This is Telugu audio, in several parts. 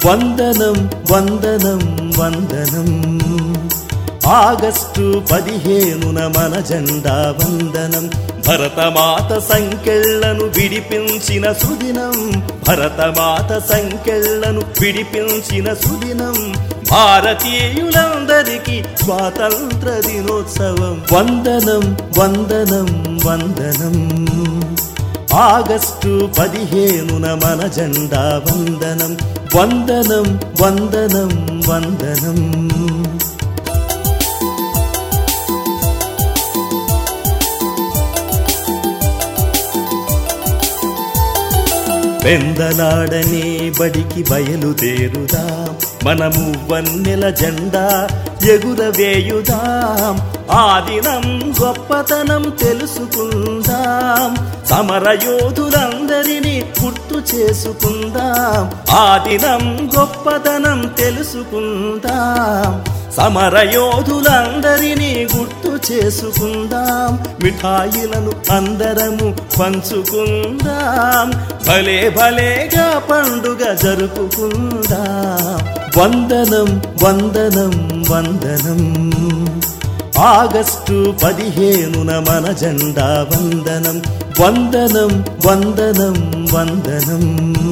వందనం వందనం వందనం ఆగస్టు 15న మన జెండా వందనం భరతమాత సంకెళ్లను విడిపించిన సుదినం భరతమాత సంకెళ్లను విడిపించిన సుదినం భారతీయులందరికీ స్వాతంత్ర దినోత్సవం వందనం వందనం వందనం ఆగస్టు 15న మన జెండా వందనం వందనం వందనం వందనం పెందలాడనే బడికి బయలుదేరుదాం మనము వన్నెల జెండా ఎగురవేయుదాం ఆ దినం గొప్పతనం తెలుసుకుందాం సమరయోధులందరినీ గుర్తు చేసుకుందాం ఆ దినం గొప్పతనం తెలుసుకుందాం సమరయోధులందరినీ గుర్తు చేసుకుందాం మిఠాయిలను అందరము పంచుకుందాం భలే భలేగా పండుగ జరుపుకుందాం వందనం వందనం వందనం ఆగస్టు 15న మన జెండా వందనం వందనం వందనం వందనం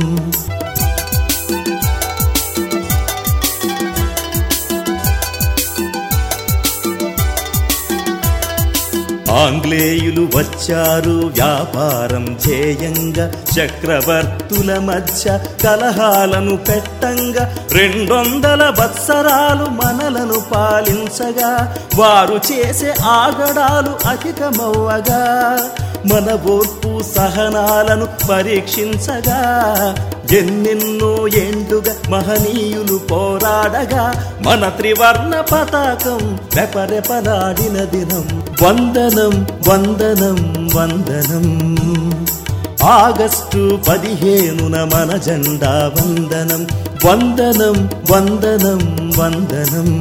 ఆంగ్లేయులు వచ్చారు వ్యాపారం చేయంగా చక్రవర్తుల మధ్య కలహాలను పెట్టంగా 200 వత్సరాలు మనలను పాలించగా వారు చేసే ఆగడాలు అధికమవ్వగా మన ఓర్పు సహనాలను పరీక్షించగా ఎన్నెన్నో ఏండుగా మహనీయులు పోరాడగా మన త్రివర్ణ పతాకం రెపరెపలాడిన దినం వందనం వందనం వందనం ఆగస్టు 15న మన జెండా వందనం వందనం వందనం వందనం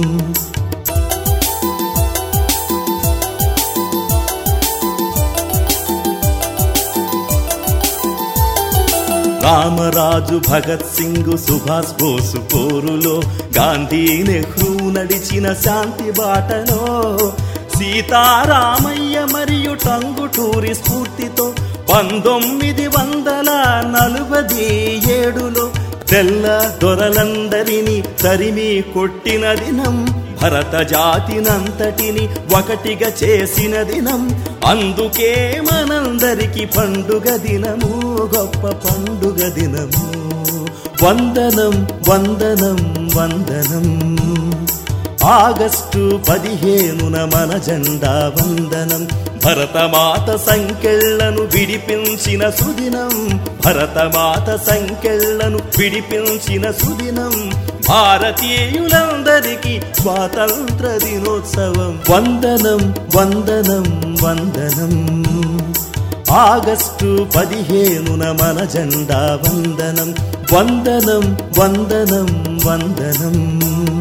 రామరాజు భగత్ సింగ్ సుభాష్ బోసు పోరులో గాంధీ నెహ్రూ నడిచిన శాంతి బాటలో సీతారామయ్య మరియు టంగుటూరి స్ఫూర్తితో 1947లో తెల్ల దొరలందరినీ తరిమి కొట్టిన దినం భరత జాతినంతటిని ఒకటిగా చేసిన దినం అందుకే మనందరికి పండుగ దినము గొప్ప పండుగ దినము వందనం వందనం వందనం ఆగస్టు 15న మన జెండా వందనం భరతమాత సంకెళ్లను విడిపించిన సుదినం భరతమాత సంకెళ్లను విడిపించిన సుదినం భారతీయులందరికీ స్వాతంత్ర దినోత్సవం వందనం వందనం వందనం ఆగస్టు 15న మన జెండా వందనం వందనం వందనం వందనం